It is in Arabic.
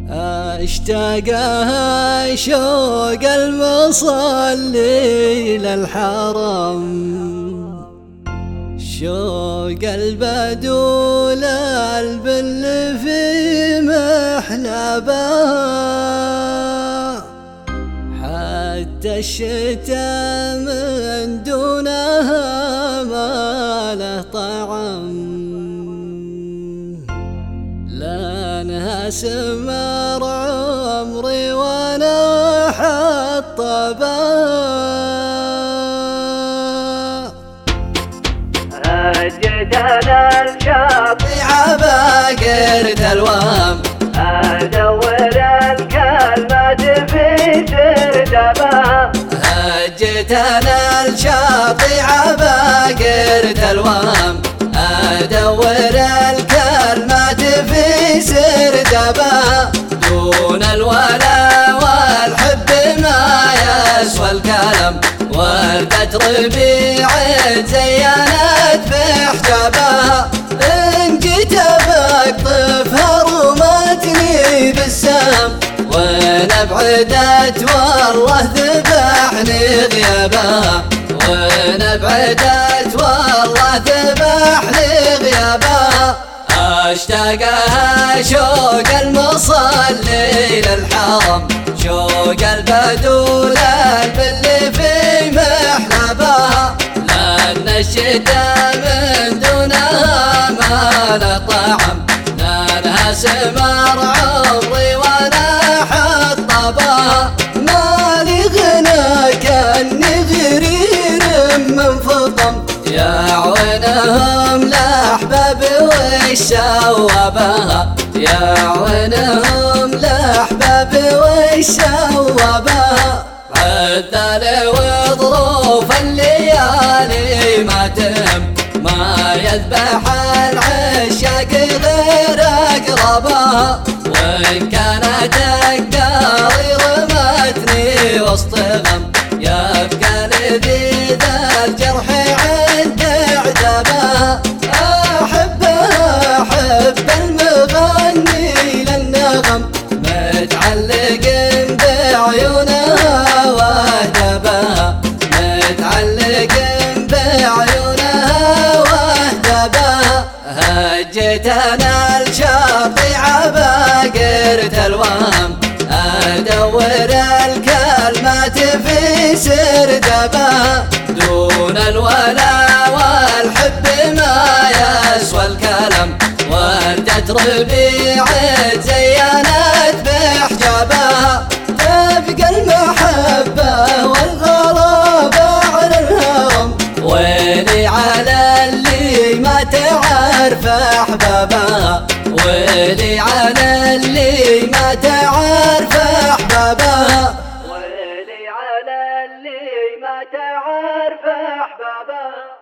اشتاق شوق المصلي للحرم، شوق البدو للبل في محلبه، حتى الشتاء من دونها ما له طعم، لانها سمر عمري وانا حطبه. هجتنا الشاطئ عباقرة الوهم، ادور الكلمات في ترتبه. هجتنا الشاطئ عباقرة الوهم، ادور الكلمات في سردبه، دون الولا والحب ما يسوى الكلام، وردة ربيع زينت بحجابها، إن جيت بقطفها رمتني بالسهم، وين ابعدت والله ذبحني غيابها، وين ابعدت والله ذبحني غيابها. اشتاقها شوق المصلي للحرم، شوق البدو للبل في محلبها، لأن الشتاء من دونها ما له طعم، لأنها سمر عمري وانا حطبها. مالي غنى كأني غرير من فطم، يا عونهم لأحباب والشوابها، يا عونهم لأحباب والشوابها. عدل وظروف الليالي ما تهم، ما يذبح العشاق غير أقربها، وإن كانت أقداري رمتني وسط غم، يبقى لذي ذا الجرح عند عذابها. أحب المغني للنغم، متعلق بعيونها واهدبها، متعلق بعيونها واهدبها. هجتنا الشاطئ عباقرة الوهم، ادور الكلمات في سردبها، دون الولا والحب ما يسوى الكلام، وردة ربيع زينت بحجابها، تبقى المحبة والغرابة على الهرم، ويلي على اللي ما تعرف احبابها، ويلي على اللي ما تعرف احبابها، ويلي على اللي ما تعرف احبابها.